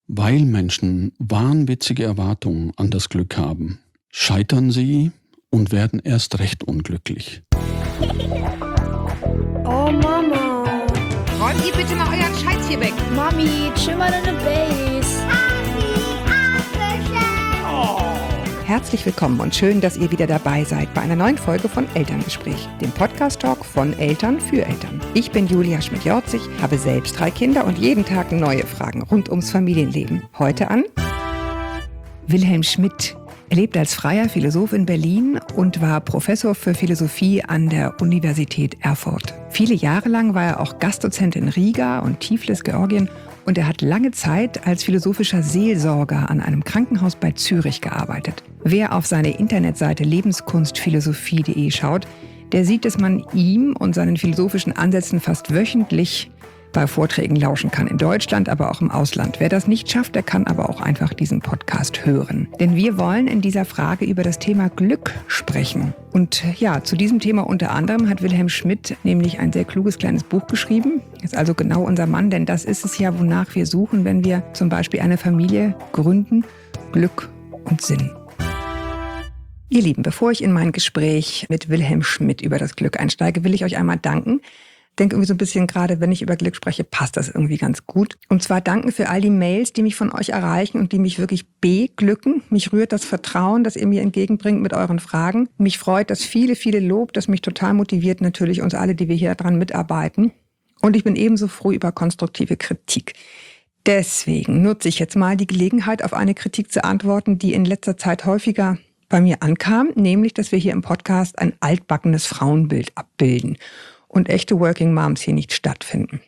Weil Menschen wahnwitzige Erwartungen an das Glück haben, scheitern sie und werden erst recht unglücklich. Oh Mama. Räumt ihr bitte mal euren Scheiß hier weg. Mami, chill mal deine Base. Herzlich willkommen und schön, dass ihr wieder dabei seid bei einer neuen Folge von Elterngespräch, dem Podcast-Talk von Eltern für Eltern. Ich bin Julia Schmidt-Jorzig, habe selbst 3 Kinder und jeden Tag neue Fragen rund ums Familienleben. Heute an Wilhelm Schmidt. Er lebt als freier Philosoph in Berlin und war Professor für Philosophie an der Universität Erfurt. Viele Jahre lang war er auch Gastdozent in Riga und Tiflis, Georgien. Und er hat lange Zeit als philosophischer Seelsorger an einem Krankenhaus bei Zürich gearbeitet. Wer auf seine Internetseite lebenskunstphilosophie.de schaut, der sieht, dass man ihm und seinen philosophischen Ansätzen fast wöchentlich bei Vorträgen lauschen kann. In Deutschland, aber auch im Ausland. Wer das nicht schafft, der kann aber auch einfach diesen Podcast hören. Denn wir wollen in dieser Frage über das Thema Glück sprechen. Und ja, zu diesem Thema unter anderem hat Wilhelm Schmidt nämlich ein sehr kluges kleines Buch geschrieben. Ist also genau unser Mann, denn das ist es ja, wonach wir suchen, wenn wir zum Beispiel eine Familie gründen. Glück und Sinn. Ihr Lieben, bevor ich in mein Gespräch mit Wilhelm Schmidt über das Glück einsteige, will ich euch einmal danken. Ich denke irgendwie so ein bisschen, gerade wenn ich über Glück spreche, passt das irgendwie ganz gut. Und zwar danken für all die Mails, die mich von euch erreichen und die mich wirklich beglücken. Mich rührt das Vertrauen, das ihr mir entgegenbringt mit euren Fragen. Mich freut das viele Lob, das mich total motiviert, natürlich uns alle, die wir hier dran mitarbeiten. Und ich bin ebenso froh über konstruktive Kritik. Deswegen nutze ich jetzt mal die Gelegenheit, auf eine Kritik zu antworten, die in letzter Zeit häufiger bei mir ankam, nämlich, dass wir hier im Podcast ein altbackenes Frauenbild abbilden und echte Working Moms hier nicht stattfinden.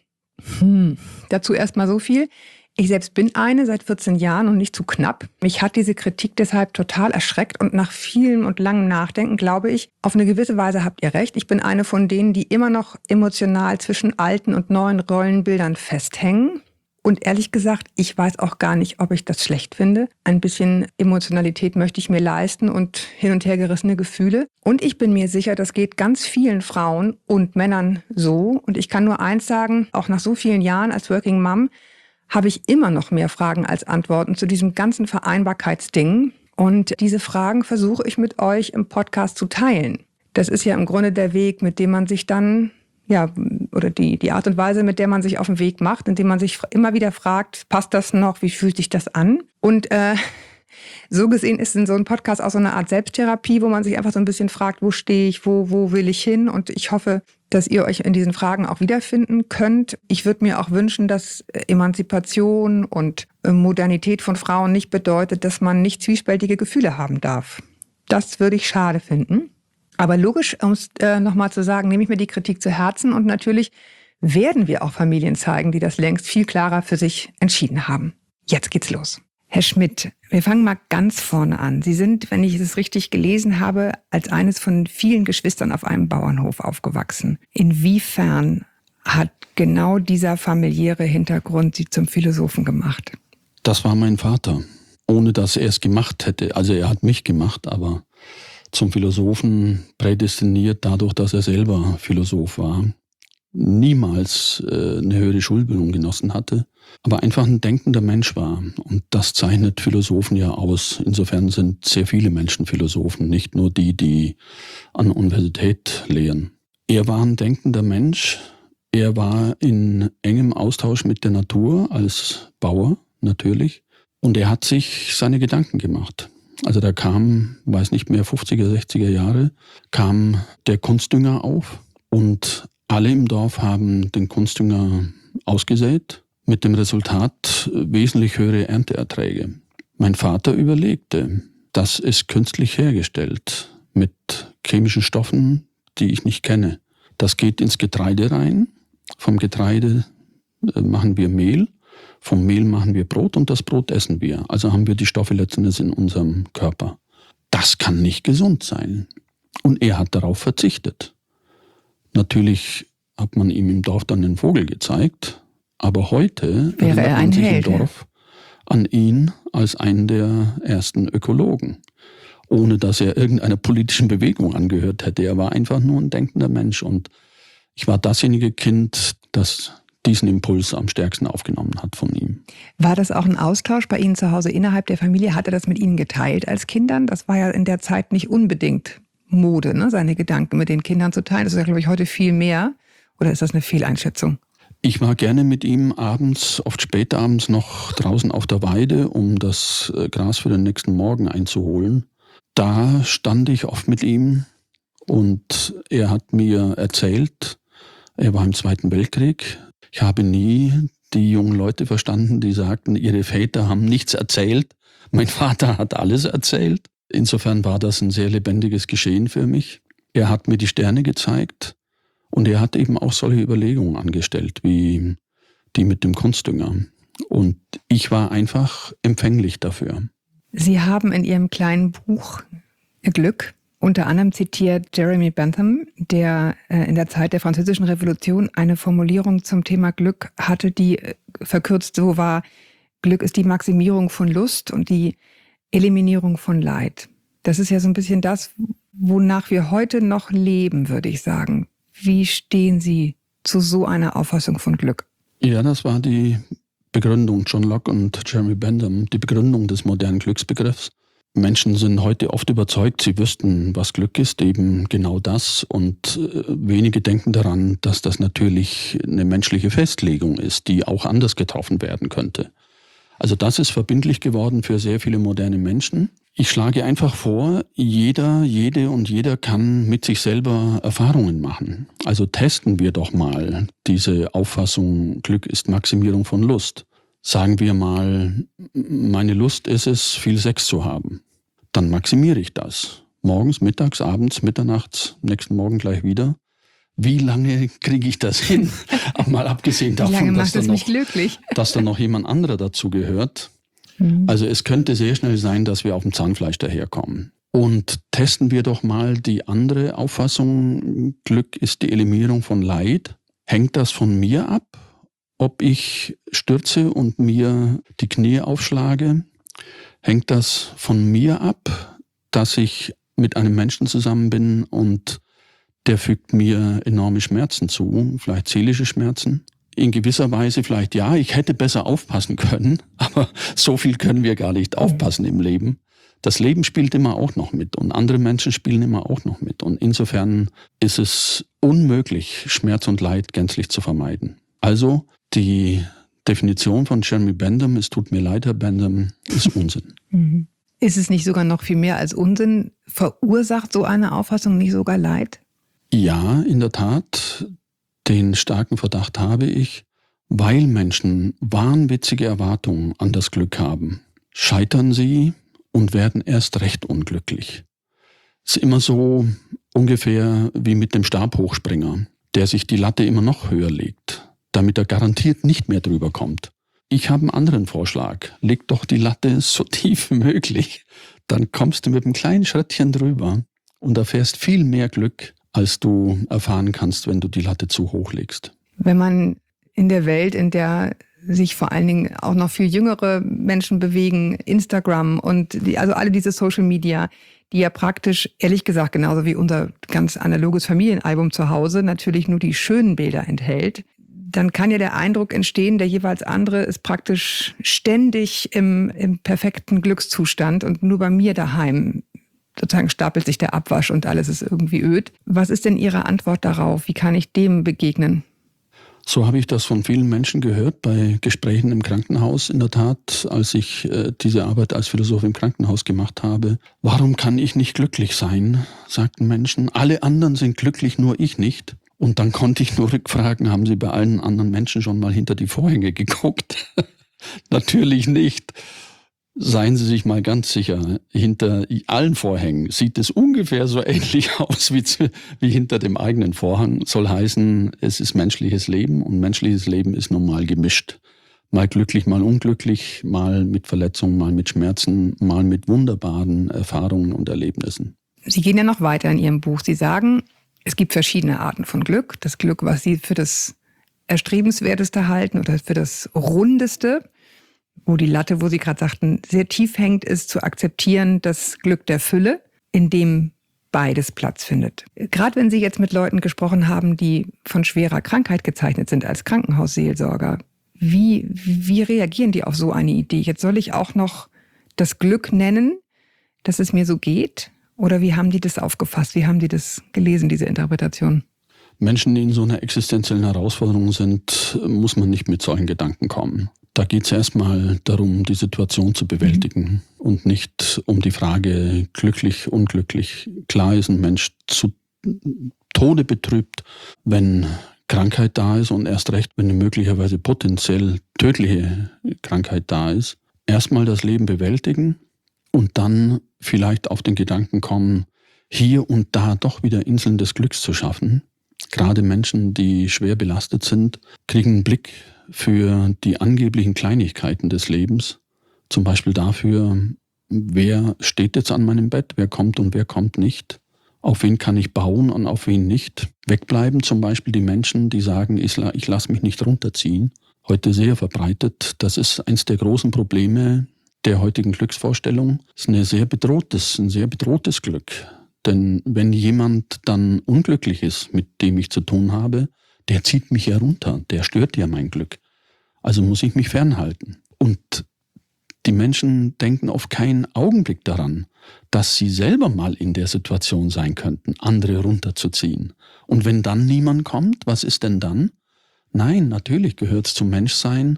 Dazu erstmal so viel. Ich selbst bin eine seit 14 Jahren und nicht zu knapp. Mich hat diese Kritik deshalb total erschreckt und nach vielen und langem Nachdenken glaube ich, auf eine gewisse Weise habt ihr recht. Ich bin eine von denen, die immer noch emotional zwischen alten und neuen Rollenbildern festhängen. Und ehrlich gesagt, ich weiß auch gar nicht, ob ich das schlecht finde. Ein bisschen Emotionalität möchte ich mir leisten und hin und her gerissene Gefühle. Und ich bin mir sicher, das geht ganz vielen Frauen und Männern so. Und ich kann nur eins sagen, auch nach so vielen Jahren als Working Mom habe ich immer noch mehr Fragen als Antworten zu diesem ganzen Vereinbarkeitsding. Und diese Fragen versuche ich mit euch im Podcast zu teilen. Das ist ja im Grunde der Weg, mit dem man sich dann oder die Art und Weise, mit der man sich auf den Weg macht, indem man sich immer wieder fragt, passt das noch, wie fühlt sich das an? Und so gesehen ist in so einem Podcast auch so eine Art Selbsttherapie, wo man sich einfach so ein bisschen fragt, wo stehe ich, wo will ich hin? Und ich hoffe, dass ihr euch in diesen Fragen auch wiederfinden könnt. Ich würde mir auch wünschen, dass Emanzipation und Modernität von Frauen nicht bedeutet, dass man nicht zwiespältige Gefühle haben darf. Das würde ich schade finden. Aber logisch, um es nochmal zu sagen, nehme ich mir die Kritik zu Herzen und natürlich werden wir auch Familien zeigen, die das längst viel klarer für sich entschieden haben. Jetzt geht's los. Herr Schmidt, wir fangen mal ganz vorne an. Sie sind, wenn ich es richtig gelesen habe, als eines von vielen Geschwistern auf einem Bauernhof aufgewachsen. Inwiefern hat genau dieser familiäre Hintergrund Sie zum Philosophen gemacht? Das war mein Vater, ohne dass er es gemacht hätte. Also er hat mich gemacht, aber zum Philosophen prädestiniert dadurch, dass er selber Philosoph war, niemals eine höhere Schulbildung genossen hatte, aber einfach ein denkender Mensch war. Und das zeichnet Philosophen ja aus. Insofern sind sehr viele Menschen Philosophen, nicht nur die an der Universität lehren. Er war ein denkender Mensch. Er war in engem Austausch mit der Natur als Bauer natürlich. Und er hat sich seine Gedanken gemacht. Also da kam, weiß nicht mehr, 50er, 60er Jahre, kam der Kunstdünger auf und alle im Dorf haben den Kunstdünger ausgesät, mit dem Resultat wesentlich höhere Ernteerträge. Mein Vater überlegte, das ist künstlich hergestellt mit chemischen Stoffen, die ich nicht kenne. Das geht ins Getreide rein, vom Getreide machen wir Mehl. Vom Mehl machen wir Brot und das Brot essen wir. Also haben wir die Stoffe letztendlich in unserem Körper. Das kann nicht gesund sein. Und er hat darauf verzichtet. Natürlich hat man ihm im Dorf dann den Vogel gezeigt, aber heute wäre er ein Held im Dorf an ihn als einen der ersten Ökologen. Ohne dass er irgendeiner politischen Bewegung angehört hätte. Er war einfach nur ein denkender Mensch. Und ich war dasjenige Kind, das diesen Impuls am stärksten aufgenommen hat von ihm. War das auch ein Austausch bei Ihnen zu Hause innerhalb der Familie? Hat er das mit Ihnen geteilt als Kindern? Das war ja in der Zeit nicht unbedingt Mode, ne? Seine Gedanken mit den Kindern zu teilen. Das ist ja, glaube ich, heute viel mehr. Oder ist das eine Fehleinschätzung? Ich war gerne mit ihm abends, oft spätabends noch draußen auf der Weide, um das Gras für den nächsten Morgen einzuholen. Da stand ich oft mit ihm und er hat mir erzählt, er war im Zweiten Weltkrieg. Ich habe nie die jungen Leute verstanden, die sagten, ihre Väter haben nichts erzählt. Mein Vater hat alles erzählt. Insofern war das ein sehr lebendiges Geschehen für mich. Er hat mir die Sterne gezeigt und er hat eben auch solche Überlegungen angestellt, wie die mit dem Kunstdünger. Und ich war einfach empfänglich dafür. Sie haben in Ihrem kleinen Buch Glück unter anderem zitiert Jeremy Bentham, der in der Zeit der Französischen Revolution eine Formulierung zum Thema Glück hatte, die verkürzt so war: Glück ist die Maximierung von Lust und die Eliminierung von Leid. Das ist ja so ein bisschen das, wonach wir heute noch leben, würde ich sagen. Wie stehen Sie zu so einer Auffassung von Glück? Ja, das war die Begründung, John Locke und Jeremy Bentham, die Begründung des modernen Glücksbegriffs. Menschen sind heute oft überzeugt, sie wüssten, was Glück ist, eben genau das. Und wenige denken daran, dass das natürlich eine menschliche Festlegung ist, die auch anders getroffen werden könnte. Also das ist verbindlich geworden für sehr viele moderne Menschen. Ich schlage einfach vor, jede und jeder kann mit sich selber Erfahrungen machen. Also testen wir doch mal diese Auffassung, Glück ist Maximierung von Lust. Sagen wir mal, meine Lust ist es, viel Sex zu haben. Dann maximiere ich das. Morgens, mittags, abends, mitternachts, nächsten Morgen gleich wieder. Wie lange kriege ich das hin? Mal abgesehen davon, dass da noch jemand anderer dazu gehört. Also es könnte sehr schnell sein, dass wir auf dem Zahnfleisch daherkommen. Und testen wir doch mal die andere Auffassung, Glück ist die Eliminierung von Leid. Hängt das von mir ab, ob ich stürze und mir die Knie aufschlage? Hängt das von mir ab, dass ich mit einem Menschen zusammen bin und der fügt mir enorme Schmerzen zu, vielleicht seelische Schmerzen? In gewisser Weise vielleicht ja, ich hätte besser aufpassen können, aber so viel können wir gar nicht aufpassen im Leben. Das Leben spielt immer auch noch mit und andere Menschen spielen immer auch noch mit. Und insofern ist es unmöglich, Schmerz und Leid gänzlich zu vermeiden. Also die Definition von Jeremy Bentham, es tut mir leid, Herr Bentham, ist Unsinn. Ist es nicht sogar noch viel mehr als Unsinn? Verursacht so eine Auffassung nicht sogar Leid? Ja, in der Tat. Den starken Verdacht habe ich, weil Menschen wahnwitzige Erwartungen an das Glück haben, scheitern sie und werden erst recht unglücklich. Es ist immer so ungefähr wie mit dem Stabhochspringer, der sich die Latte immer noch höher legt, damit er garantiert nicht mehr drüber kommt. Ich habe einen anderen Vorschlag. Leg doch die Latte so tief wie möglich, dann kommst du mit einem kleinen Schrittchen drüber und erfährst viel mehr Glück, als du erfahren kannst, wenn du die Latte zu hoch legst. Wenn man in der Welt, in der sich vor allen Dingen auch noch viel jüngere Menschen bewegen, Instagram und also alle diese Social Media, die ja praktisch, ehrlich gesagt, genauso wie unser ganz analoges Familienalbum zu Hause, natürlich nur die schönen Bilder enthält, dann kann ja der Eindruck entstehen, der jeweils andere ist praktisch ständig im perfekten Glückszustand und nur bei mir daheim sozusagen stapelt sich der Abwasch und alles ist irgendwie öd. Was ist denn Ihre Antwort darauf? Wie kann ich dem begegnen? So habe ich das von vielen Menschen gehört bei Gesprächen im Krankenhaus. In der Tat, als ich diese Arbeit als Philosoph im Krankenhaus gemacht habe. Warum kann ich nicht glücklich sein, sagten Menschen. Alle anderen sind glücklich, nur ich nicht. Und dann konnte ich nur rückfragen, haben Sie bei allen anderen Menschen schon mal hinter die Vorhänge geguckt? Natürlich nicht. Seien Sie sich mal ganz sicher, hinter allen Vorhängen sieht es ungefähr so ähnlich aus wie hinter dem eigenen Vorhang. Soll heißen, es ist menschliches Leben und menschliches Leben ist nun mal gemischt. Mal glücklich, mal unglücklich, mal mit Verletzungen, mal mit Schmerzen, mal mit wunderbaren Erfahrungen und Erlebnissen. Sie gehen ja noch weiter in Ihrem Buch. Sie sagen, es gibt verschiedene Arten von Glück. Das Glück, was Sie für das Erstrebenswerteste halten oder für das Rundeste, wo die Latte, wo Sie gerade sagten, sehr tief hängt, ist zu akzeptieren das Glück der Fülle, in dem beides Platz findet. Gerade wenn Sie jetzt mit Leuten gesprochen haben, die von schwerer Krankheit gezeichnet sind als Krankenhausseelsorger, wie reagieren die auf so eine Idee? Jetzt soll ich auch noch das Glück nennen, dass es mir so geht? Oder wie haben die das aufgefasst? Wie haben die das gelesen, diese Interpretation? Menschen, die in so einer existenziellen Herausforderung sind, muss man nicht mit solchen Gedanken kommen. Da geht es erstmal darum, die Situation zu bewältigen und nicht um die Frage glücklich, unglücklich. Klar ist ein Mensch zu Tode betrübt, wenn Krankheit da ist und erst recht, wenn eine möglicherweise potenziell tödliche Krankheit da ist. Erstmal das Leben bewältigen und dann vielleicht auf den Gedanken kommen, hier und da doch wieder Inseln des Glücks zu schaffen. Gerade Menschen, die schwer belastet sind, kriegen einen Blick für die angeblichen Kleinigkeiten des Lebens. Zum Beispiel dafür, wer steht jetzt an meinem Bett, wer kommt und wer kommt nicht. Auf wen kann ich bauen und auf wen nicht. Wegbleiben zum Beispiel die Menschen, die sagen, ich lasse mich nicht runterziehen. Heute sehr verbreitet. Das ist eines der großen Probleme der heutigen Glücksvorstellung. Es ist ein sehr bedrohtes Glück. Denn wenn jemand dann unglücklich ist, mit dem ich zu tun habe, der zieht mich ja runter, der stört ja mein Glück. Also muss ich mich fernhalten. Und die Menschen denken auf keinen Augenblick daran, dass sie selber mal in der Situation sein könnten, andere runterzuziehen. Und wenn dann niemand kommt, was ist denn dann? Nein, natürlich gehört es zum Menschsein,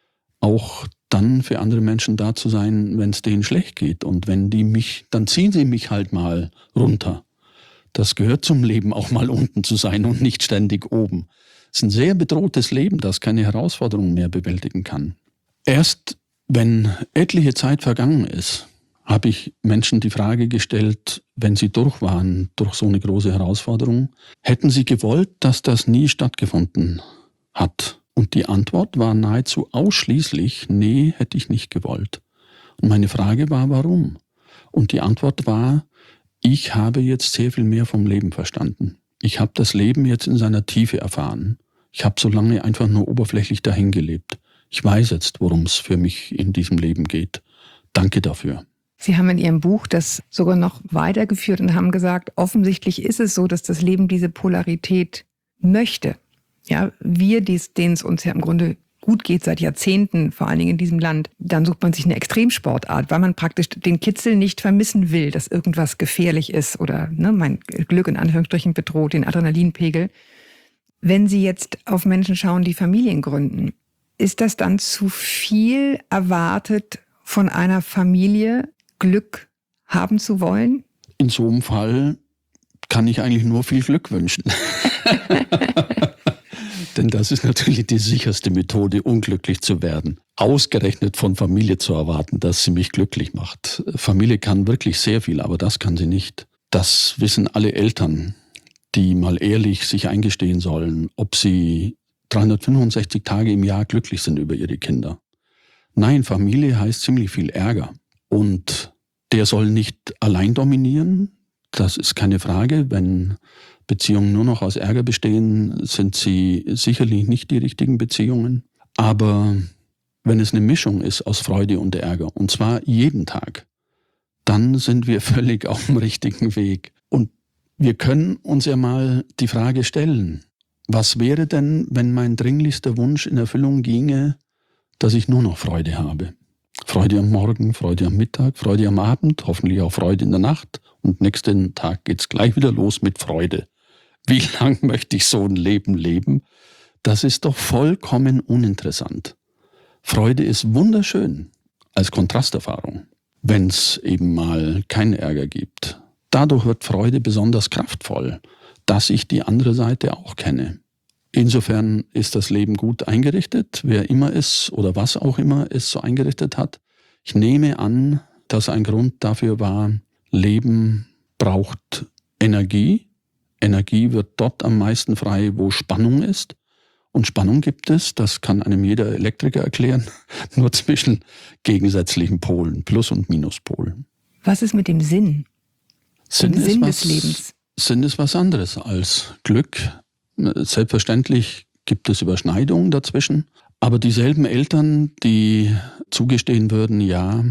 auch dann für andere Menschen da zu sein, wenn es denen schlecht geht. Und wenn die mich, dann ziehen sie mich halt mal runter. Das gehört zum Leben, auch mal unten zu sein und nicht ständig oben. Es ist ein sehr bedrohtes Leben, das keine Herausforderungen mehr bewältigen kann. Erst wenn etliche Zeit vergangen ist, habe ich Menschen die Frage gestellt, wenn sie durch waren durch so eine große Herausforderung, hätten sie gewollt, dass das nie stattgefunden hat? Und die Antwort war nahezu ausschließlich, nee, hätte ich nicht gewollt. Und meine Frage war, warum? Und die Antwort war, ich habe jetzt sehr viel mehr vom Leben verstanden. Ich habe das Leben jetzt in seiner Tiefe erfahren. Ich habe so lange einfach nur oberflächlich dahin gelebt. Ich weiß jetzt, worum es für mich in diesem Leben geht. Danke dafür. Sie haben in Ihrem Buch das sogar noch weitergeführt und haben gesagt, offensichtlich ist es so, dass das Leben diese Polarität möchte. Ja, wir, denen es uns ja im Grunde gut geht seit Jahrzehnten, vor allen Dingen in diesem Land, dann sucht man sich eine Extremsportart, weil man praktisch den Kitzel nicht vermissen will, dass irgendwas gefährlich ist oder mein Glück in Anführungsstrichen bedroht, den Adrenalinpegel. Wenn Sie jetzt auf Menschen schauen, die Familien gründen, ist das dann zu viel erwartet von einer Familie, Glück haben zu wollen? In so einem Fall kann ich eigentlich nur viel Glück wünschen. Denn das ist natürlich die sicherste Methode, unglücklich zu werden. Ausgerechnet von Familie zu erwarten, dass sie mich glücklich macht. Familie kann wirklich sehr viel, aber das kann sie nicht. Das wissen alle Eltern, die mal ehrlich sich eingestehen sollen, ob sie 365 Tage im Jahr glücklich sind über ihre Kinder. Nein, Familie heißt ziemlich viel Ärger. Und der soll nicht allein dominieren. Das ist keine Frage. Wenn Beziehungen nur noch aus Ärger bestehen, sind sie sicherlich nicht die richtigen Beziehungen. Aber wenn es eine Mischung ist aus Freude und Ärger, und zwar jeden Tag, dann sind wir völlig auf dem richtigen Weg. Und wir können uns ja mal die Frage stellen, was wäre denn, wenn mein dringlichster Wunsch in Erfüllung ginge, dass ich nur noch Freude habe? Freude am Morgen, Freude am Mittag, Freude am Abend, hoffentlich auch Freude in der Nacht. Und nächsten Tag geht's gleich wieder los mit Freude. Wie lang möchte ich so ein Leben leben? Das ist doch vollkommen uninteressant. Freude ist wunderschön als Kontrasterfahrung, wenn es eben mal keinen Ärger gibt. Dadurch wird Freude besonders kraftvoll, dass ich die andere Seite auch kenne. Insofern ist das Leben gut eingerichtet, wer immer es oder was auch immer es so eingerichtet hat. Ich nehme an, dass ein Grund dafür war, Leben braucht Energie. Energie wird dort am meisten frei, wo Spannung ist. Und Spannung gibt es, das kann einem jeder Elektriker erklären, nur zwischen gegensätzlichen Polen, Plus- und Minuspolen. Was ist mit dem Sinn? Sinn des Lebens? Sinn ist was anderes als Glück. Selbstverständlich gibt es Überschneidungen dazwischen, aber dieselben Eltern, die zugestehen würden, ja,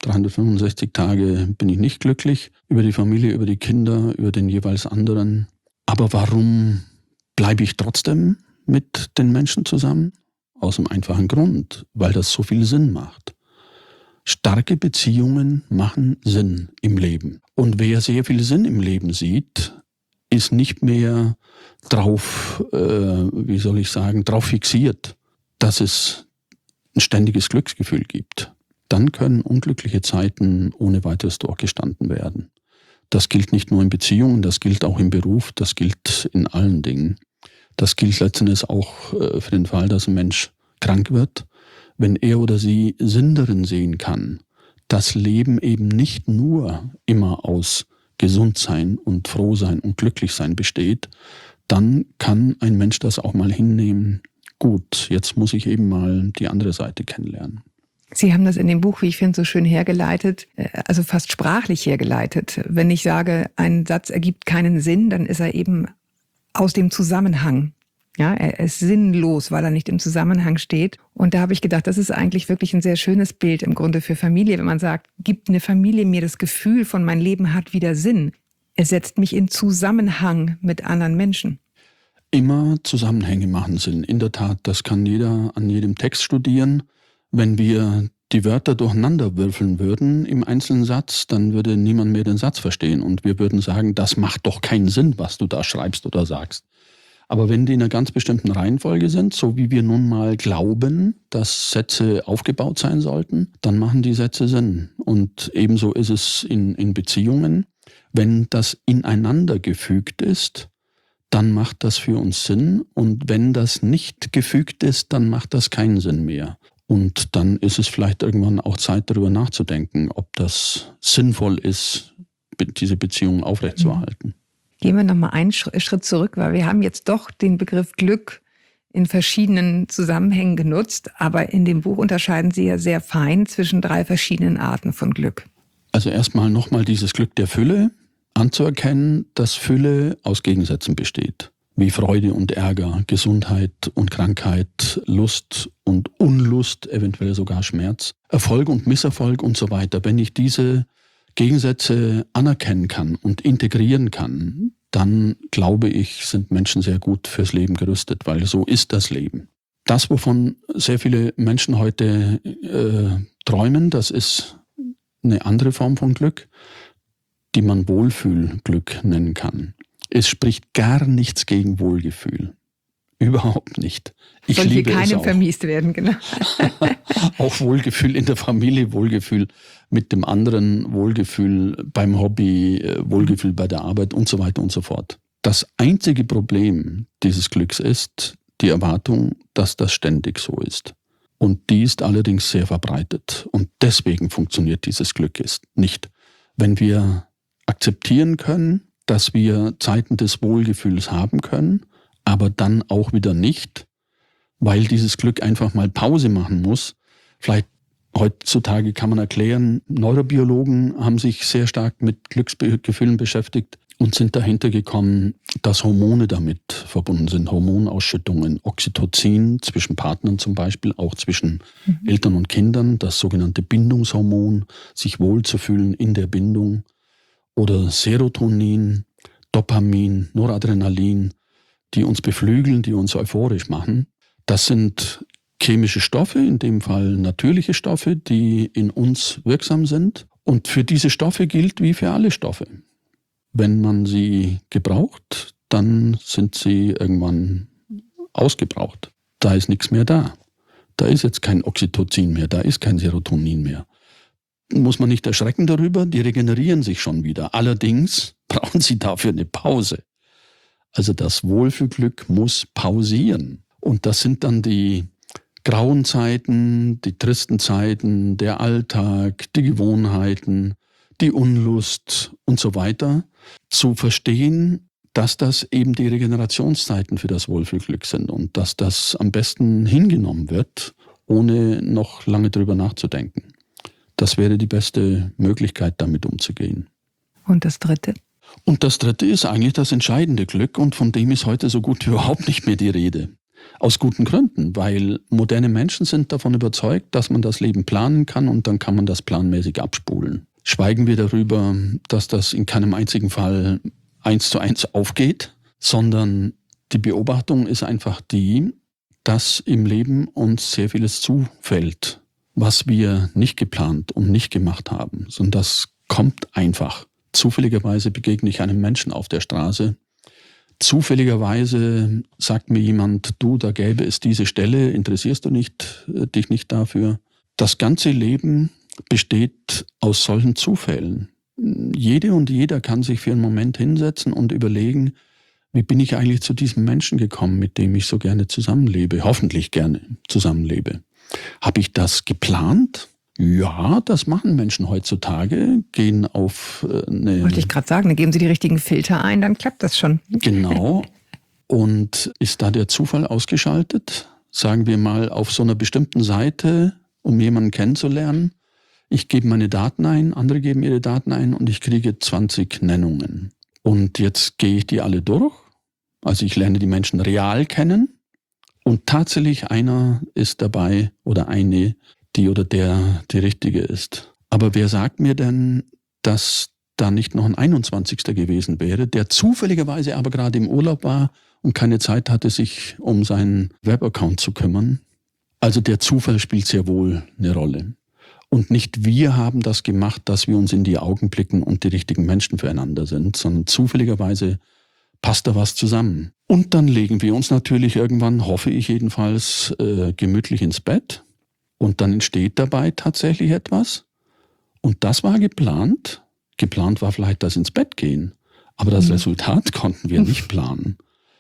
365 Tage bin ich nicht glücklich, über die Familie, über die Kinder, über den jeweils anderen. Aber warum bleibe ich trotzdem mit den Menschen zusammen? Aus dem einfachen Grund, weil das so viel Sinn macht. Starke Beziehungen machen Sinn im Leben. Und wer sehr viel Sinn im Leben sieht, ist nicht mehr drauf fixiert, dass es ein ständiges Glücksgefühl gibt. Dann können unglückliche Zeiten ohne weiteres durchgestanden werden. Das gilt nicht nur in Beziehungen, das gilt auch im Beruf, das gilt in allen Dingen. Das gilt letztendlich auch für den Fall, dass ein Mensch krank wird. Wenn er oder sie Sinn darin sehen kann, dass Leben eben nicht nur immer aus Gesundsein und Frohsein und Glücklichsein besteht, dann kann ein Mensch das auch mal hinnehmen. Gut, jetzt muss ich eben mal die andere Seite kennenlernen. Sie haben das in dem Buch, wie ich finde, so schön hergeleitet, also fast sprachlich hergeleitet. Wenn ich sage, ein Satz ergibt keinen Sinn, dann ist er eben aus dem Zusammenhang. Ja, er ist sinnlos, weil er nicht im Zusammenhang steht. Und da habe ich gedacht, das ist eigentlich wirklich ein sehr schönes Bild im Grunde für Familie, wenn man sagt, gibt eine Familie mir das Gefühl von mein Leben hat wieder Sinn. Er setzt mich in Zusammenhang mit anderen Menschen. Immer Zusammenhänge machen Sinn. In der Tat, das kann jeder an jedem Text studieren. Wenn wir die Wörter durcheinander würfeln würden im einzelnen Satz, dann würde niemand mehr den Satz verstehen. Und wir würden sagen, das macht doch keinen Sinn, was du da schreibst oder sagst. Aber wenn die in einer ganz bestimmten Reihenfolge sind, so wie wir nun mal glauben, dass Sätze aufgebaut sein sollten, dann machen die Sätze Sinn. Und ebenso ist es in Beziehungen. Wenn das ineinander gefügt ist, dann macht das für uns Sinn. Und wenn das nicht gefügt ist, dann macht das keinen Sinn mehr. Und dann ist es vielleicht irgendwann auch Zeit, darüber nachzudenken, ob das sinnvoll ist, diese Beziehung aufrechtzuerhalten. Gehen wir nochmal einen Schritt zurück, weil wir haben jetzt doch den Begriff Glück in verschiedenen Zusammenhängen genutzt, aber in dem Buch unterscheiden Sie ja sehr fein zwischen 3 verschiedenen Arten von Glück. Also erstmal nochmal dieses Glück der Fülle anzuerkennen, dass Fülle aus Gegensätzen besteht, wie Freude und Ärger, Gesundheit und Krankheit, Lust und Unlust, eventuell sogar Schmerz, Erfolg und Misserfolg und so weiter. Wenn ich diese Gegensätze anerkennen kann und integrieren kann, dann glaube ich, sind Menschen sehr gut fürs Leben gerüstet, weil so ist das Leben. Das, wovon sehr viele Menschen heute träumen, das ist eine andere Form von Glück, die man Wohlfühlglück nennen kann. Es spricht gar nichts gegen Wohlgefühl. Überhaupt nicht. Ich soll liebe hier keinem es auch. vermiest werden, genau. Auch Wohlgefühl in der Familie, Wohlgefühl mit dem anderen, Wohlgefühl beim Hobby, Wohlgefühl bei der Arbeit und so weiter und so fort. Das einzige Problem dieses Glücks ist die Erwartung, dass das ständig so ist. Und die ist allerdings sehr verbreitet. Und deswegen funktioniert dieses Glück nicht. Wenn wir akzeptieren können, dass wir Zeiten des Wohlgefühls haben können, aber dann auch wieder nicht, weil dieses Glück einfach mal Pause machen muss. Vielleicht heutzutage kann man erklären, Neurobiologen haben sich sehr stark mit Glücksgefühlen beschäftigt und sind dahinter gekommen, dass Hormone damit verbunden sind. Hormonausschüttungen, Oxytocin zwischen Partnern zum Beispiel, auch zwischen Eltern und Kindern, das sogenannte Bindungshormon, sich wohlzufühlen in der Bindung, oder Serotonin, Dopamin, Noradrenalin, die uns beflügeln, die uns euphorisch machen. Das sind chemische Stoffe, in dem Fall natürliche Stoffe, die in uns wirksam sind. Und für diese Stoffe gilt wie für alle Stoffe. Wenn man sie gebraucht, dann sind sie irgendwann ausgebraucht. Da ist nichts mehr da. Da ist jetzt kein Oxytocin mehr, da ist kein Serotonin mehr. Muss man nicht erschrecken darüber, die regenerieren sich schon wieder. Allerdings brauchen sie dafür eine Pause. Also das Wohlfühlglück muss pausieren. Und das sind dann die grauen Zeiten, die tristen Zeiten, der Alltag, die Gewohnheiten, die Unlust und so weiter. Zu verstehen, dass das eben die Regenerationszeiten für das Wohlfühlglück sind und dass das am besten hingenommen wird, ohne noch lange drüber nachzudenken. Das wäre die beste Möglichkeit, damit umzugehen. Und das Dritte? Und das Dritte ist eigentlich das entscheidende Glück und von dem ist heute so gut wie überhaupt nicht mehr die Rede. Aus guten Gründen, weil moderne Menschen sind davon überzeugt, dass man das Leben planen kann und dann kann man das planmäßig abspulen. Schweigen wir darüber, dass das in keinem einzigen Fall 1:1 aufgeht, sondern die Beobachtung ist einfach die, dass im Leben uns sehr vieles zufällt, was wir nicht geplant und nicht gemacht haben, sondern das kommt einfach. Zufälligerweise begegne ich einem Menschen auf der Straße. Zufälligerweise sagt mir jemand, du, da gäbe es diese Stelle, interessierst du dich nicht dafür? Das ganze Leben besteht aus solchen Zufällen. Jede und jeder kann sich für einen Moment hinsetzen und überlegen, wie bin ich eigentlich zu diesem Menschen gekommen, mit dem ich so gerne zusammenlebe, hoffentlich gerne zusammenlebe. Habe ich das geplant? Ja, das machen Menschen heutzutage, gehen auf eine... Wollte ich gerade sagen, dann geben sie die richtigen Filter ein, dann klappt das schon. Genau. Und ist da der Zufall ausgeschaltet? Sagen wir mal auf so einer bestimmten Seite, um jemanden kennenzulernen. Ich gebe meine Daten ein, andere geben ihre Daten ein und ich kriege 20 Nennungen. Und jetzt gehe ich die alle durch. Also ich lerne die Menschen real kennen und tatsächlich einer ist dabei oder eine, die oder der die richtige ist. Aber wer sagt mir denn, dass da nicht noch ein 21. gewesen wäre, der zufälligerweise aber gerade im Urlaub war und keine Zeit hatte, sich um seinen Webaccount zu kümmern? Also der Zufall spielt sehr wohl eine Rolle. Und nicht wir haben das gemacht, dass wir uns in die Augen blicken und die richtigen Menschen füreinander sind, sondern zufälligerweise passt da was zusammen. Und dann legen wir uns natürlich irgendwann, hoffe ich jedenfalls, gemütlich ins Bett. Und dann entsteht dabei tatsächlich etwas. Und das war geplant. Geplant war vielleicht das ins Bett gehen. Aber das Resultat konnten wir nicht planen.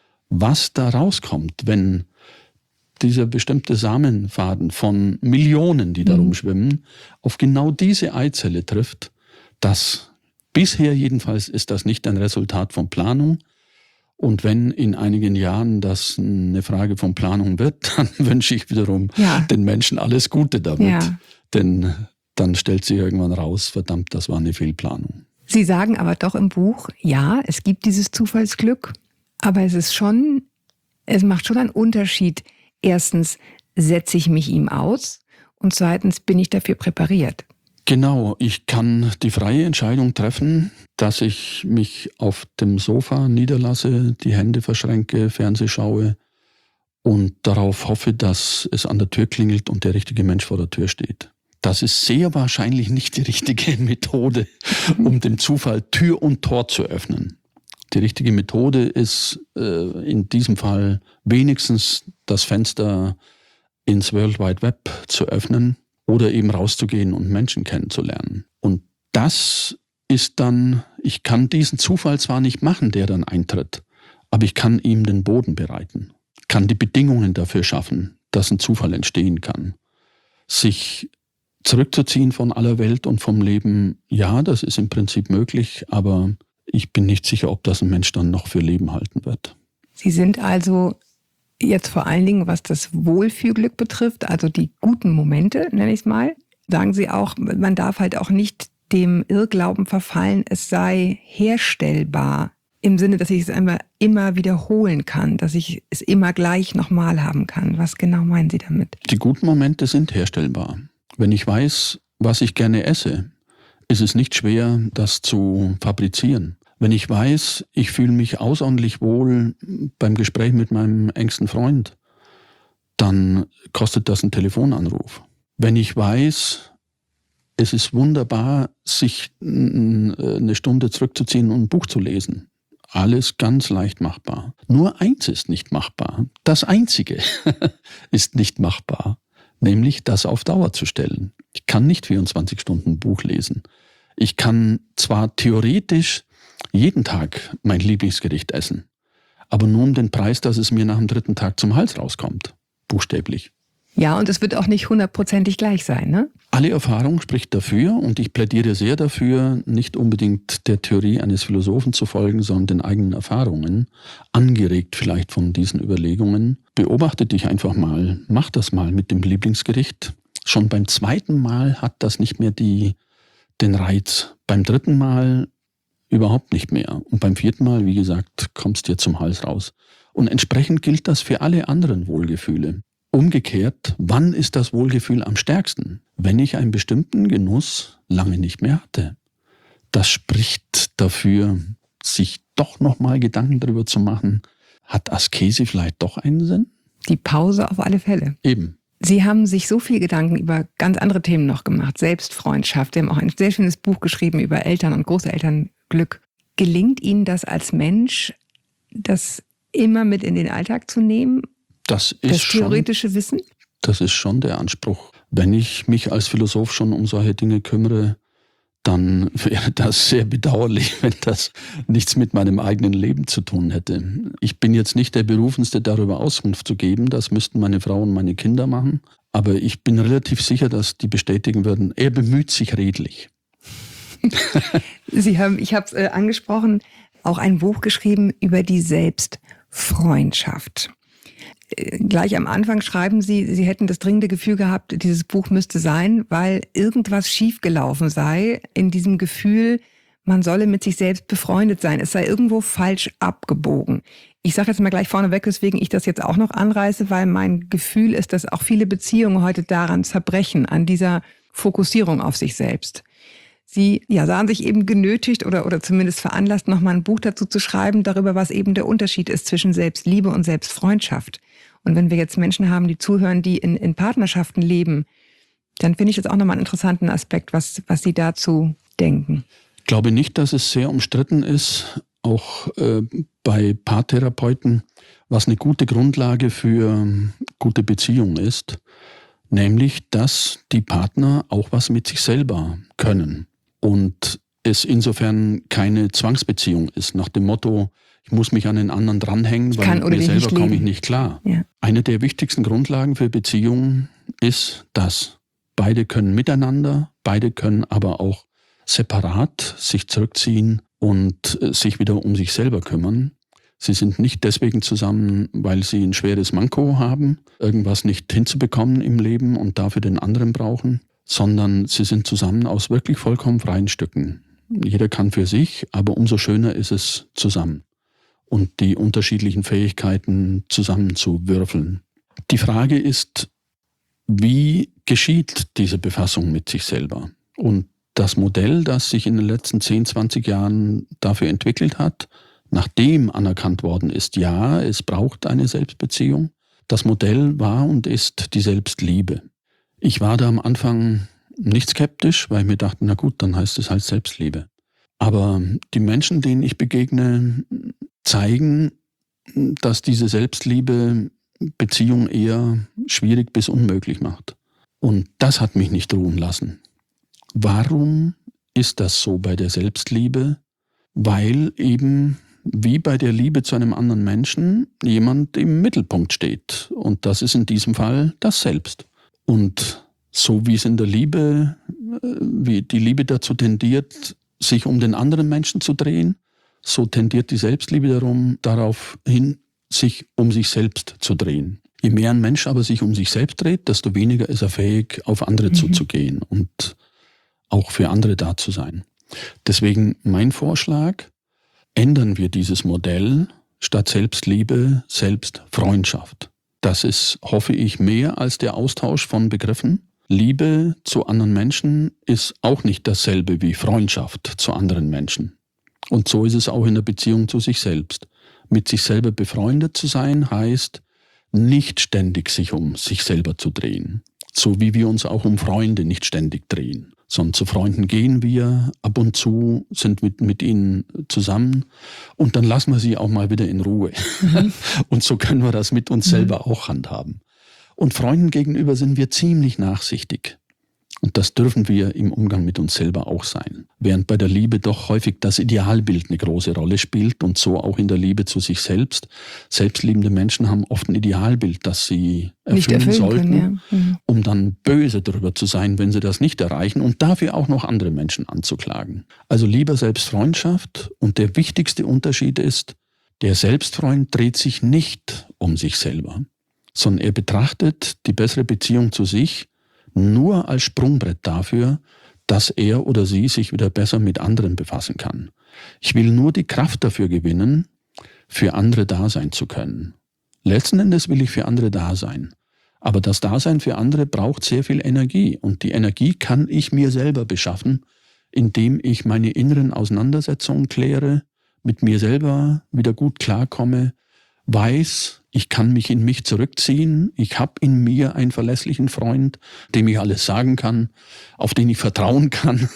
Was da rauskommt, wenn dieser bestimmte Samenfaden von Millionen, die da rumschwimmen, auf genau diese Eizelle trifft, das bisher jedenfalls ist das nicht ein Resultat von Planung. Und wenn in einigen Jahren das eine Frage von Planung wird, dann wünsche ich wiederum den Menschen alles Gute damit. Ja. Denn dann stellt sich irgendwann raus, verdammt, das war eine Fehlplanung. Sie sagen aber doch im Buch, ja, es gibt dieses Zufallsglück, aber es macht schon einen Unterschied. Erstens, setze ich mich ihm aus und zweitens, bin ich dafür präpariert. Genau, ich kann die freie Entscheidung treffen, dass ich mich auf dem Sofa niederlasse, die Hände verschränke, Fernseh schaue und darauf hoffe, dass es an der Tür klingelt und der richtige Mensch vor der Tür steht. Das ist sehr wahrscheinlich nicht die richtige Methode, um dem Zufall Tür und Tor zu öffnen. Die richtige Methode ist in diesem Fall wenigstens das Fenster ins World Wide Web zu öffnen oder eben rauszugehen und Menschen kennenzulernen. Und das ist dann, ich kann diesen Zufall zwar nicht machen, der dann eintritt, aber ich kann ihm den Boden bereiten, kann die Bedingungen dafür schaffen, dass ein Zufall entstehen kann. Sich zurückzuziehen von aller Welt und vom Leben, ja, das ist im Prinzip möglich, aber ich bin nicht sicher, ob das ein Mensch dann noch für Leben halten wird. Sie sind also jetzt vor allen Dingen, was das Wohlfühlglück betrifft, also die guten Momente, nenne ich es mal, sagen Sie auch, man darf halt auch nicht dem Irrglauben verfallen, es sei herstellbar. Im Sinne, dass ich es immer wiederholen kann, dass ich es immer gleich nochmal haben kann. Was genau meinen Sie damit? Die guten Momente sind herstellbar. Wenn ich weiß, was ich gerne esse, ist es nicht schwer, das zu fabrizieren. Wenn ich weiß, ich fühle mich außerordentlich wohl beim Gespräch mit meinem engsten Freund, dann kostet das einen Telefonanruf. Wenn ich weiß, es ist wunderbar, sich eine Stunde zurückzuziehen und ein Buch zu lesen. Alles ganz leicht machbar. Nur eins ist nicht machbar. Das Einzige ist nicht machbar, nämlich das auf Dauer zu stellen. Ich kann nicht 24 Stunden ein Buch lesen. Ich kann zwar theoretisch jeden Tag mein Lieblingsgericht essen, aber nur um den Preis, dass es mir nach dem 3. Tag zum Hals rauskommt. Buchstäblich. Ja, und es wird auch nicht 100% gleich sein, ne? Alle Erfahrung spricht dafür und ich plädiere sehr dafür, nicht unbedingt der Theorie eines Philosophen zu folgen, sondern den eigenen Erfahrungen, angeregt vielleicht von diesen Überlegungen. Beobachte dich einfach mal, mach das mal mit dem Lieblingsgericht. Schon beim 2. Mal hat das nicht mehr den Reiz. Beim 3. Mal überhaupt nicht mehr. Und beim 4. Mal, wie gesagt, kommst dir zum Hals raus. Und entsprechend gilt das für alle anderen Wohlgefühle. Umgekehrt, wann ist das Wohlgefühl am stärksten? Wenn ich einen bestimmten Genuss lange nicht mehr hatte. Das spricht dafür, sich doch nochmal Gedanken darüber zu machen, hat Askese vielleicht doch einen Sinn? Die Pause auf alle Fälle. Eben. Sie haben sich so viel Gedanken über ganz andere Themen noch gemacht. Selbstfreundschaft. Sie haben auch ein sehr schönes Buch geschrieben über Eltern- und Großelternglück. Gelingt Ihnen das als Mensch, das immer mit in den Alltag zu nehmen? Das theoretische Wissen? Das ist schon der Anspruch. Wenn ich mich als Philosoph schon um solche Dinge kümmere, dann wäre das sehr bedauerlich, wenn das nichts mit meinem eigenen Leben zu tun hätte. Ich bin jetzt nicht der Berufenste, darüber Auskunft zu geben. Das müssten meine Frau und meine Kinder machen. Aber ich bin relativ sicher, dass die bestätigen würden, er bemüht sich redlich. Ich habe es angesprochen, auch ein Buch geschrieben über die Selbstfreundschaft. Gleich am Anfang schreiben Sie, Sie hätten das dringende Gefühl gehabt, dieses Buch müsste sein, weil irgendwas schiefgelaufen sei in diesem Gefühl, man solle mit sich selbst befreundet sein. Es sei irgendwo falsch abgebogen. Ich sage jetzt mal gleich vorneweg, weswegen ich das jetzt auch noch anreiße, weil mein Gefühl ist, dass auch viele Beziehungen heute daran zerbrechen, an dieser Fokussierung auf sich selbst. Sie sahen sich eben genötigt oder zumindest veranlasst, nochmal ein Buch dazu zu schreiben, darüber, was eben der Unterschied ist zwischen Selbstliebe und Selbstfreundschaft. Und wenn wir jetzt Menschen haben, die zuhören, die in Partnerschaften leben, dann finde ich das auch nochmal einen interessanten Aspekt, was Sie dazu denken. Ich glaube nicht, dass es sehr umstritten ist, auch bei Paartherapeuten, was eine gute Grundlage für gute Beziehungen ist, nämlich, dass die Partner auch was mit sich selber können. Und es insofern keine Zwangsbeziehung ist, nach dem Motto, ich muss mich an den anderen dranhängen, weil mit mir selber komme ich nicht klar. Ja. Eine der wichtigsten Grundlagen für Beziehungen ist das. Beide können miteinander, beide können aber auch separat sich zurückziehen und sich wieder um sich selber kümmern. Sie sind nicht deswegen zusammen, weil sie ein schweres Manko haben, irgendwas nicht hinzubekommen im Leben und dafür den anderen brauchen, sondern sie sind zusammen aus wirklich vollkommen freien Stücken. Jeder kann für sich, aber umso schöner ist es zusammen und die unterschiedlichen Fähigkeiten zusammenzuwürfeln. Die Frage ist, wie geschieht diese Befassung mit sich selber? Und das Modell, das sich in den letzten 10, 20 Jahren dafür entwickelt hat, nachdem anerkannt worden ist, ja, es braucht eine Selbstbeziehung, das Modell war und ist die Selbstliebe. Ich war da am Anfang nicht skeptisch, weil ich mir dachte, na gut, dann heißt es halt Selbstliebe. Aber die Menschen, denen ich begegne, zeigen, dass diese Selbstliebe Beziehung eher schwierig bis unmöglich macht. Und das hat mich nicht ruhen lassen. Warum ist das so bei der Selbstliebe? Weil eben wie bei der Liebe zu einem anderen Menschen jemand im Mittelpunkt steht. Und das ist in diesem Fall das Selbst. Und so wie es in der Liebe, wie die Liebe dazu tendiert, sich um den anderen Menschen zu drehen, so tendiert die Selbstliebe darauf hin, sich um sich selbst zu drehen. Je mehr ein Mensch aber sich um sich selbst dreht, desto weniger ist er fähig, auf andere zuzugehen und auch für andere da zu sein. Deswegen mein Vorschlag, ändern wir dieses Modell statt Selbstliebe, Selbstfreundschaft. Das ist, hoffe ich, mehr als der Austausch von Begriffen. Liebe zu anderen Menschen ist auch nicht dasselbe wie Freundschaft zu anderen Menschen. Und so ist es auch in der Beziehung zu sich selbst. Mit sich selber befreundet zu sein, heißt, nicht ständig sich um sich selber zu drehen. So wie wir uns auch um Freunde nicht ständig drehen. Sondern zu Freunden gehen wir ab und zu, sind mit ihnen zusammen und dann lassen wir sie auch mal wieder in Ruhe. Und so können wir das mit uns selber auch handhaben. Und Freunden gegenüber sind wir ziemlich nachsichtig. Und das dürfen wir im Umgang mit uns selber auch sein. Während bei der Liebe doch häufig das Idealbild eine große Rolle spielt und so auch in der Liebe zu sich selbst. Selbstliebende Menschen haben oft ein Idealbild, das sie erfüllen sollten, können, ja. Um dann böse darüber zu sein, wenn sie das nicht erreichen und dafür auch noch andere Menschen anzuklagen. Also lieber Selbstfreundschaft, und der wichtigste Unterschied ist, der Selbstfreund dreht sich nicht um sich selber, sondern er betrachtet die bessere Beziehung zu sich nur als Sprungbrett dafür, dass er oder sie sich wieder besser mit anderen befassen kann. Ich will nur die Kraft dafür gewinnen, für andere da sein zu können. Letzten Endes will ich für andere da sein. Aber das Dasein für andere braucht sehr viel Energie. Und die Energie kann ich mir selber beschaffen, indem ich meine inneren Auseinandersetzungen kläre, mit mir selber wieder gut klarkomme, weiß, ich kann mich in mich zurückziehen, ich habe in mir einen verlässlichen Freund, dem ich alles sagen kann, auf den ich vertrauen kann,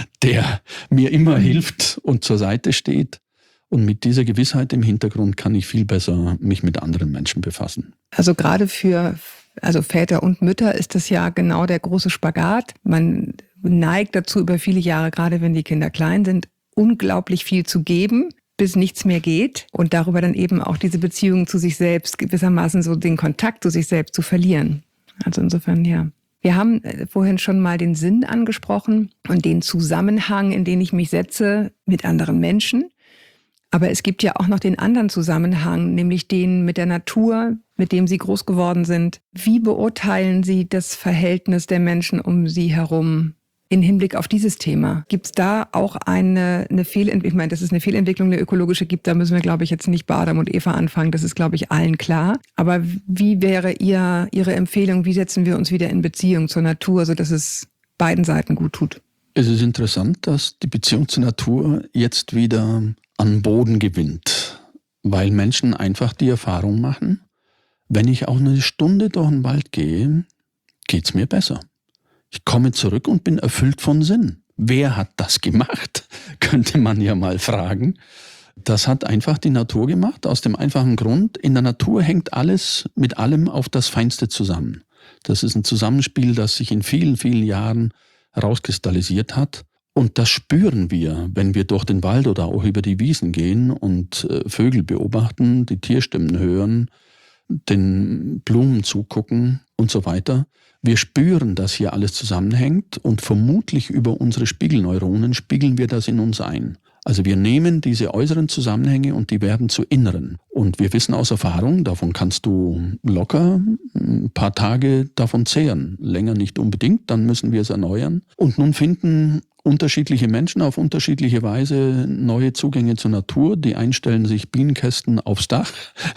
der mir immer hilft und zur Seite steht. Und mit dieser Gewissheit im Hintergrund kann ich viel besser mich mit anderen Menschen befassen. Also gerade für Väter und Mütter ist das ja genau der große Spagat. Man neigt dazu über viele Jahre, gerade wenn die Kinder klein sind, unglaublich viel zu geben, bis nichts mehr geht und darüber dann eben auch diese Beziehung zu sich selbst, gewissermaßen so den Kontakt zu sich selbst zu verlieren. Also insofern, ja. Wir haben vorhin schon mal den Sinn angesprochen und den Zusammenhang, in den ich mich setze mit anderen Menschen. Aber es gibt ja auch noch den anderen Zusammenhang, nämlich den mit der Natur, mit dem Sie groß geworden sind. Wie beurteilen Sie das Verhältnis der Menschen um Sie herum in Hinblick auf dieses Thema? Gibt es da auch eine Fehlentwicklung? Ich meine, dass es eine Fehlentwicklung, eine ökologische gibt, da müssen wir, glaube ich, jetzt nicht bei Adam und Eva anfangen. Das ist, glaube ich, allen klar. Aber wie wäre Ihre Empfehlung, wie setzen wir uns wieder in Beziehung zur Natur, sodass es beiden Seiten gut tut? Es ist interessant, dass die Beziehung zur Natur jetzt wieder an Boden gewinnt, weil Menschen einfach die Erfahrung machen, wenn ich auch eine Stunde durch den Wald gehe, geht's mir besser. Ich komme zurück und bin erfüllt von Sinn. Wer hat das gemacht? Könnte man ja mal fragen. Das hat einfach die Natur gemacht, aus dem einfachen Grund, in der Natur hängt alles mit allem auf das Feinste zusammen. Das ist ein Zusammenspiel, das sich in vielen, vielen Jahren herauskristallisiert hat. Und das spüren wir, wenn wir durch den Wald oder auch über die Wiesen gehen und Vögel beobachten, die Tierstimmen hören, den Blumen zugucken und so weiter. Wir spüren, dass hier alles zusammenhängt und vermutlich über unsere Spiegelneuronen spiegeln wir das in uns ein. Also wir nehmen diese äußeren Zusammenhänge und die werden zu inneren. Und wir wissen aus Erfahrung, davon kannst du locker ein paar Tage davon zehren. Länger nicht unbedingt, dann müssen wir es erneuern. Und nun finden unterschiedliche Menschen auf unterschiedliche Weise neue Zugänge zur Natur. Die einen stellen sich Bienenkästen aufs Dach.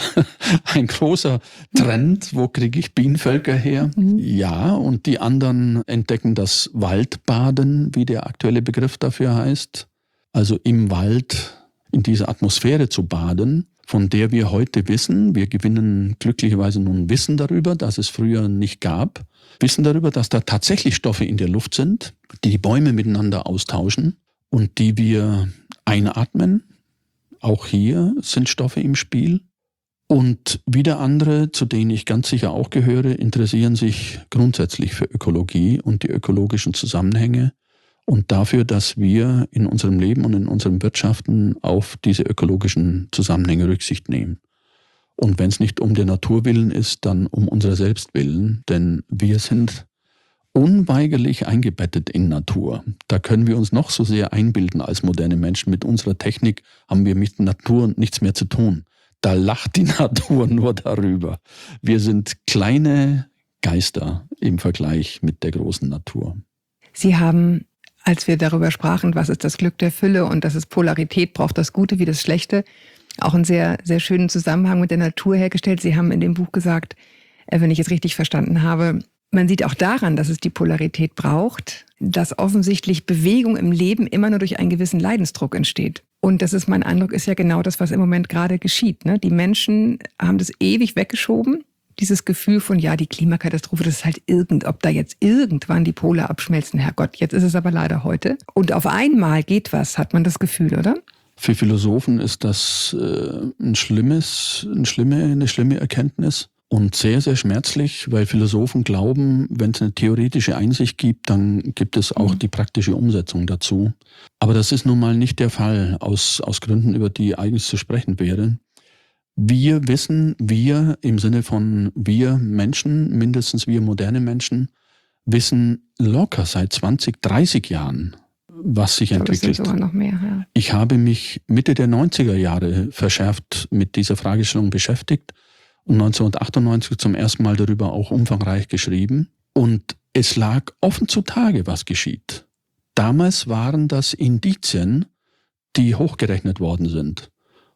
Ein großer Trend, wo kriege ich Bienenvölker her? Ja, und die anderen entdecken das Waldbaden, wie der aktuelle Begriff dafür heißt. Also im Wald, in dieser Atmosphäre zu baden, von der wir heute wissen, wir gewinnen glücklicherweise nun Wissen darüber, dass es früher nicht gab, Wissen darüber, dass da tatsächlich Stoffe in der Luft sind, die die Bäume miteinander austauschen und die wir einatmen. Auch hier sind Stoffe im Spiel. Und wieder andere, zu denen ich ganz sicher auch gehöre, interessieren sich grundsätzlich für Ökologie und die ökologischen Zusammenhänge und dafür, dass wir in unserem Leben und in unserem Wirtschaften auf diese ökologischen Zusammenhänge Rücksicht nehmen. Und wenn es nicht um der Natur willen ist, dann um unser Selbst willen, denn wir sind unweigerlich eingebettet in Natur. Da können wir uns noch so sehr einbilden als moderne Menschen. Mit unserer Technik haben wir mit Natur nichts mehr zu tun. Da lacht die Natur nur darüber. Wir sind kleine Geister im Vergleich mit der großen Natur. Sie haben, als wir darüber sprachen, was ist das Glück der Fülle und dass es Polarität braucht, das Gute wie das Schlechte, auch einen sehr, sehr schönen Zusammenhang mit der Natur hergestellt. Sie haben in dem Buch gesagt, wenn ich es richtig verstanden habe, man sieht auch daran, dass es die Polarität braucht, dass offensichtlich Bewegung im Leben immer nur durch einen gewissen Leidensdruck entsteht. Und das ist mein Eindruck, ist ja genau das, was im Moment gerade geschieht. Ne? Die Menschen haben das ewig weggeschoben. Dieses Gefühl von, ja, die Klimakatastrophe, das ist halt ob da jetzt irgendwann die Pole abschmelzen, Herrgott, jetzt ist es aber leider heute. Und auf einmal geht was, hat man das Gefühl, oder? Für Philosophen ist das eine schlimme Erkenntnis und sehr, sehr schmerzlich, weil Philosophen glauben, wenn es eine theoretische Einsicht gibt, dann gibt es auch die praktische Umsetzung dazu. Aber das ist nun mal nicht der Fall, aus Gründen, über die eigentlich zu sprechen wäre. Wir im Sinne von wir Menschen, mindestens wir moderne Menschen, wissen locker seit 20, 30 Jahren, was sich entwickelt. Sogar noch mehr, ja. Ich habe mich Mitte der 90er Jahre verschärft mit dieser Fragestellung beschäftigt und 1998 zum ersten Mal darüber auch umfangreich geschrieben. Und es lag offen zutage, was geschieht. Damals waren das Indizien, die hochgerechnet worden sind.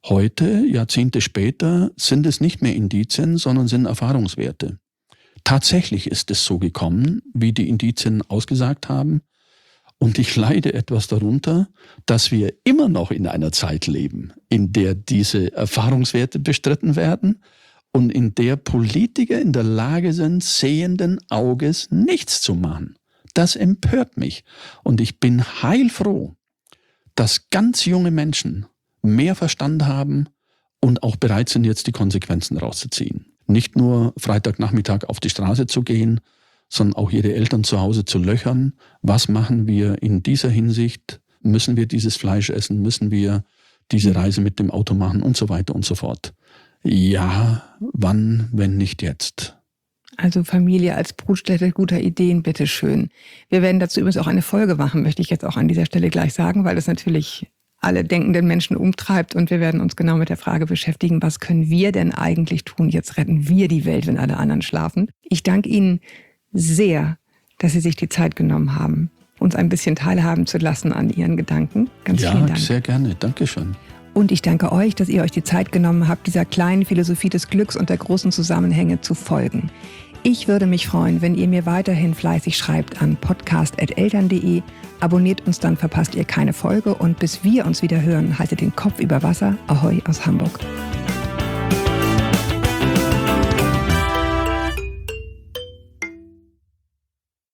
Heute, Jahrzehnte später, sind es nicht mehr Indizien, sondern sind Erfahrungswerte. Tatsächlich ist es so gekommen, wie die Indizien ausgesagt haben. Und ich leide etwas darunter, dass wir immer noch in einer Zeit leben, in der diese Erfahrungswerte bestritten werden und in der Politiker in der Lage sind, sehenden Auges nichts zu machen. Das empört mich. Und ich bin heilfroh, dass ganz junge Menschen mehr Verstand haben und auch bereit sind, jetzt die Konsequenzen rauszuziehen. Nicht nur Freitagnachmittag auf die Straße zu gehen, sondern auch ihre Eltern zu Hause zu löchern. Was machen wir in dieser Hinsicht? Müssen wir dieses Fleisch essen? Müssen wir diese Reise mit dem Auto machen? Und so weiter und so fort. Ja, wann, wenn nicht jetzt? Also Familie als Brutstätte guter Ideen, bitteschön. Wir werden dazu übrigens auch eine Folge machen, möchte ich jetzt auch an dieser Stelle gleich sagen, weil das natürlich alle denkenden Menschen umtreibt und wir werden uns genau mit der Frage beschäftigen, was können wir denn eigentlich tun? Jetzt retten wir die Welt, wenn alle anderen schlafen. Ich danke Ihnen sehr, dass Sie sich die Zeit genommen haben, uns ein bisschen teilhaben zu lassen an Ihren Gedanken. Ganz vielen Dank. Ja, sehr gerne. Dankeschön. Und ich danke euch, dass ihr euch die Zeit genommen habt, dieser kleinen Philosophie des Glücks und der großen Zusammenhänge zu folgen. Ich würde mich freuen, wenn ihr mir weiterhin fleißig schreibt an podcast@eltern.de. Abonniert uns, dann verpasst ihr keine Folge. Und bis wir uns wieder hören, haltet den Kopf über Wasser. Ahoi aus Hamburg.